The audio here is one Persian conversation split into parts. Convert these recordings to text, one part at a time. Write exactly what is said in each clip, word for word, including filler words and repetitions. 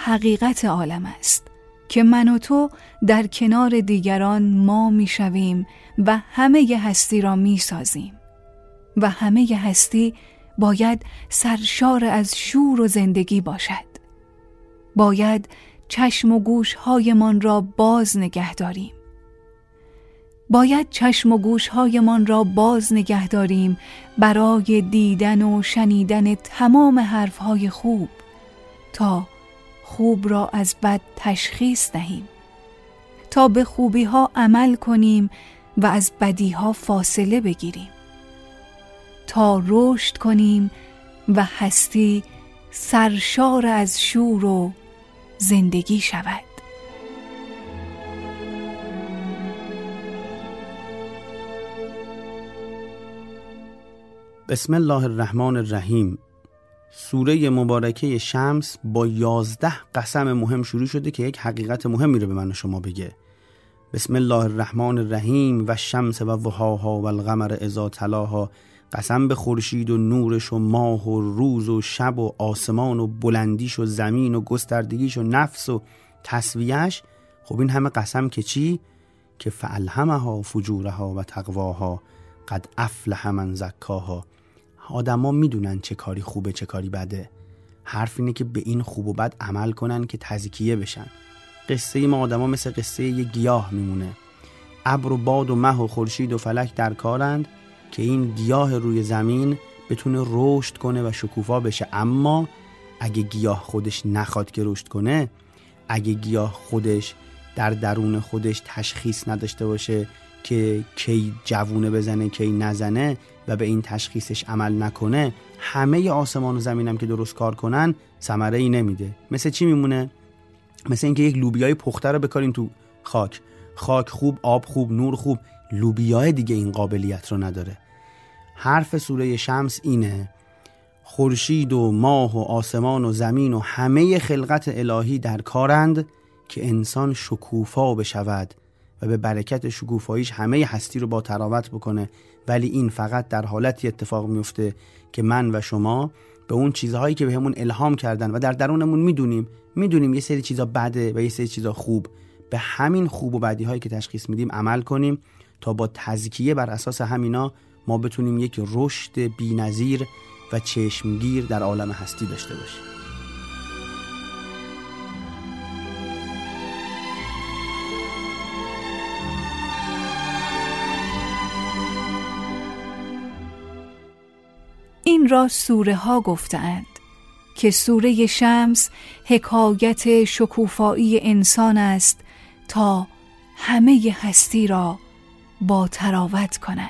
حقیقت عالم است که من و تو در کنار دیگران ما می شویم و همه ی هستی را می سازیم و همه ی هستی باید سرشار از شور و زندگی باشد. باید چشم و گوش هایمان را باز نگه داریم. باید چشم و گوش هایمان را باز نگه داریم برای دیدن و شنیدن تمام حرف های خوب، تا خوب را از بد تشخیص دهیم، تا به خوبی ها عمل کنیم و از بدی ها فاصله بگیریم، تا رشد کنیم و هستی سرشار از شور و زندگی شود. بسم الله الرحمن الرحیم. سوره مبارکه شمس با یازده قسم مهم شروع شده که یک حقیقت مهمی رو به من و شما بگه. بسم الله الرحمن الرحیم. و شمس و ضحاها و القمر اذا تلاها. قسم به خورشید و نورش و ماه و روز و شب و آسمان و بلندیش و زمین و گستردگیش و نفس و تسویهش. خب این همه قسم که چی؟ که فالهمها فجورها و تقواها قد افلح من زکاها. آدم ها میدونن چه کاری خوبه چه کاری بده. حرف اینه که به این خوب و بد عمل کنن که تزکیه بشن. قصه ما آدم ها مثل قصه یه گیاه میمونه. ابر و باد و مه و خورشید و فلک در کارند که این گیاه روی زمین بتونه رشد کنه و شکوفا بشه. اما اگه گیاه خودش نخواد که رشد کنه، اگه گیاه خودش در درون خودش تشخیص نداشته باشه که کی جوونه بزنه کی نزنه و به این تشخیصش عمل نکنه، همه آسمان و زمین هم که درست کار کنن ثمره ای نمیده. مثل چی میمونه؟ مثل اینکه یک لوبیای پخته رو بکارین تو خاک، خاک خوب، آب خوب، نور خوب، لوبیای دیگه این قابلیت رو نداره. حرف سوره شمس اینه: خورشید و ماه و آسمان و زمین و همه خلقت الهی در کارند که انسان شکوفا بشود و به برکت شکوفاییش همه هستی رو با تراوت بکنه. ولی این فقط در حالتی اتفاق میفته که من و شما به اون چیزهایی که بهمون الهام کردن و در درونمون میدونیم میدونیم یه سری چیزا بده و یه سری چیزا خوب، به همین خوب و بدی هایی که تشخیص میدیم عمل کنیم تا با تزکیه بر اساس همینا ما بتونیم یک رشد بی‌نظیر و چشمگیر در عالم هستی داشته باشیم. این را سوره ها گفتند که سوره شمس حکایت شکوفایی انسان است تا همه هستی را با تراوت کند.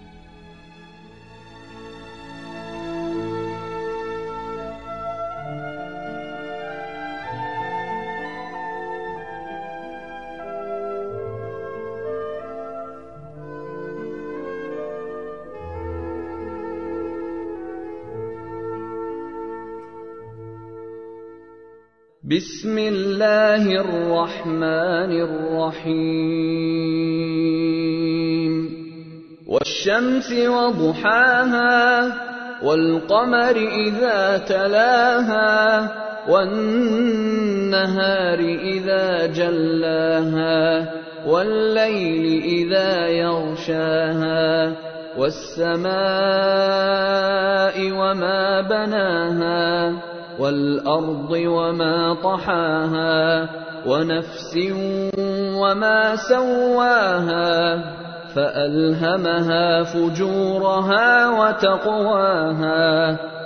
بسم الله الرحمن الرحیم. والشمس وضحاها والقمر اذا تلاها والنهار اذا جلاها والليل اذا يغشاها والسماء وما بناها والأرض وما طحاها ونفس وما سواها فألهمها فجورها وتقواها